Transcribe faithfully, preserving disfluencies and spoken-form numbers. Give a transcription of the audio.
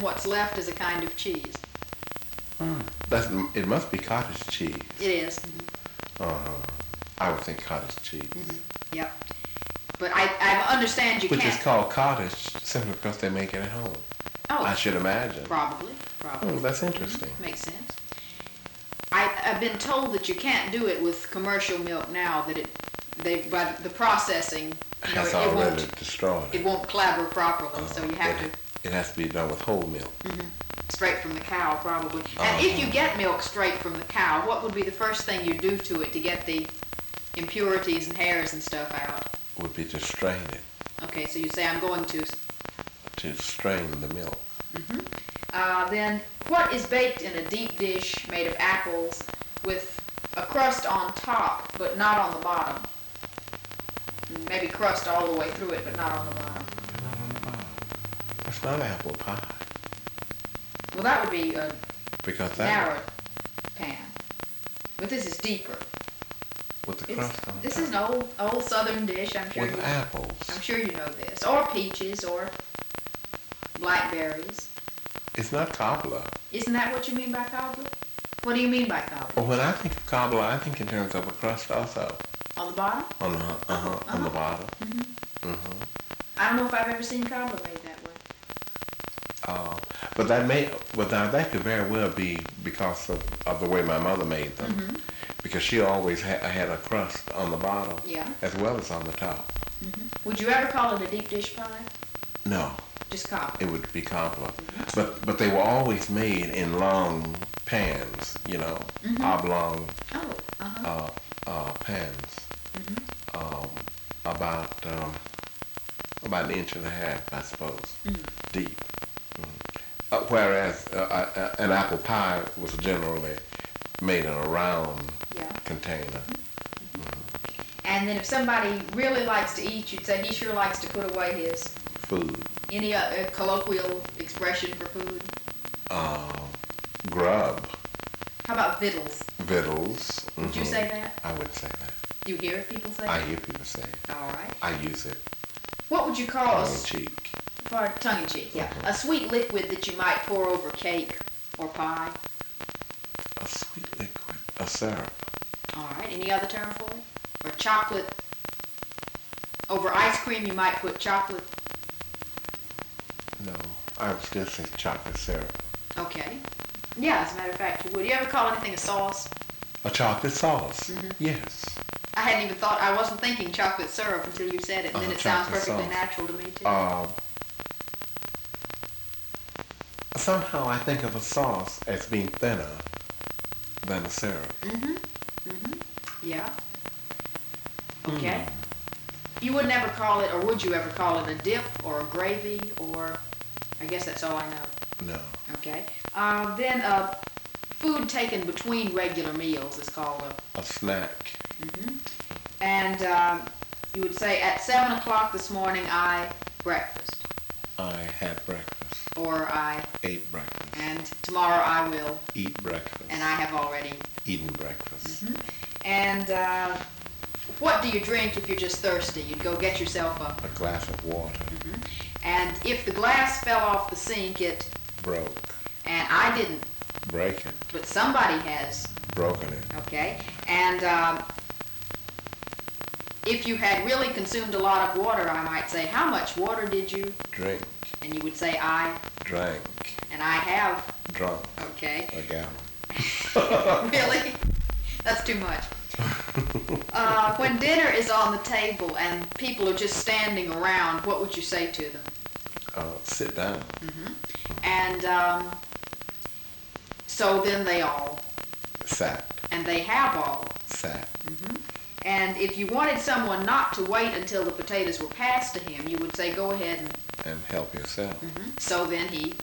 what's left is a kind of cheese. Mm. That's, it must be cottage cheese. It is. Mm-hmm. Uh-huh. I would think cottage cheese. Mm-hmm. Yep. But I, I understand you Which can't. is called cottage simply because they make it at home. Oh, I should imagine. Probably. Probably. Oh, that's interesting. Mm-hmm. Makes sense. I, I've been told that you can't do it with commercial milk now. That it, they by the processing, you know, Has it, it already won't destroyed it. it won't clabber properly. Uh, so you have it, to. It has to be done with whole milk. Mm-hmm. Straight from the cow, probably. And Uh-huh. if you get milk straight from the cow, what would be the first thing you do to it to get the impurities and hairs and stuff out? Would be to strain it. Okay, so you say I'm going to. To strain the milk. Mm-hmm. Uh, then, what is baked in a deep dish made of apples with a crust on top, but not on the bottom? Maybe crust all the way through it, but not on the bottom. Not on the bottom. That's not apple pie. Well, that would be a Because that narrow pan. But this is deeper. with the It's, crust on this top. is an old, old Southern dish. I'm sure. With You, apples. I'm sure you know this, or peaches, or blackberries. It's not cobbler. Isn't that what you mean by cobbler? What do you mean by cobbler? Well, when I think of cobbler, I think in terms of a crust also. On the bottom? On the uh-huh, on the bottom. Mm-hmm. Mm-hmm. I don't know if I've ever seen cobbler made that way. Uh, but that may, but now that could very well be because of, of the way my mother made them. Mm-hmm. Because she always ha- had a crust on the bottom Yeah. as well as on the top. Mm-hmm. Would you ever call it a deep dish pie? No, Just cobbler. it would be cobbler. Mm-hmm. But but they were always made in long pans, you know, Mhm. oblong Oh, uh-huh. uh, uh, pans, Mhm. um, about um, about an inch and a half, I suppose, Mhm. deep. Mhm. Uh, whereas uh, uh, an apple pie was generally made in a round Yeah. container. And then if somebody really likes to eat, you'd say he sure likes to put away his, Food, any uh, colloquial expression for food? uh, grub, How about victuals? victuals. Would you mhm. say that? I would say that. Do you hear people say I that? hear people say it. All right. I use it What would you call a, tongue in s- cheek. for tongue in cheek? Yeah. Mhm. A sweet liquid that you might pour over cake or pie. A sweet liquid, a syrup. All right. Any other term for it? Or chocolate. Over ice cream, you might put chocolate. No, I would still say chocolate syrup. Okay. Yeah, as a matter of fact, you would. You ever call anything a sauce? A chocolate sauce. Mhm. Yes. I hadn't even thought, I wasn't thinking chocolate syrup until you said it, and then Uh, it sounds chocolate perfectly sauce. natural to me, too. Uh, somehow I think of a sauce as being thinner than a syrup. Mm-hmm. Mm-hmm. Yeah. Okay. You would never call it, or would you ever call it a dip or a gravy, or I guess that's all I know. No. Okay. Uh, then uh, food taken between regular meals is called a. A snack. Mm-hmm. And um, you would say at seven o'clock this morning I breakfast, I had breakfast. or I, Ate breakfast. and tomorrow I will, Eat breakfast. and I have already. Eaten breakfast. Mhm. And uh, what do you drink if you're just thirsty? You'd go get yourself a. A glass of water. Mhm. And if the glass fell off the sink, it, Broke. and I didn't, Break it. but somebody has, Broken it. okay? And um, if you had really consumed a lot of water, I might say, how much water did you? Drink. And you would say, I, Drank. and I have, Drunk. okay? A gallon. Really? That's too much. Uh, when dinner is on the table and people are just standing around, what would you say to them? Uh, sit down. And um, so then they all, Sat. and they have all. Sat. And if you wanted someone not to wait until the potatoes were passed to him, you would say, go ahead and And help yourself. so then he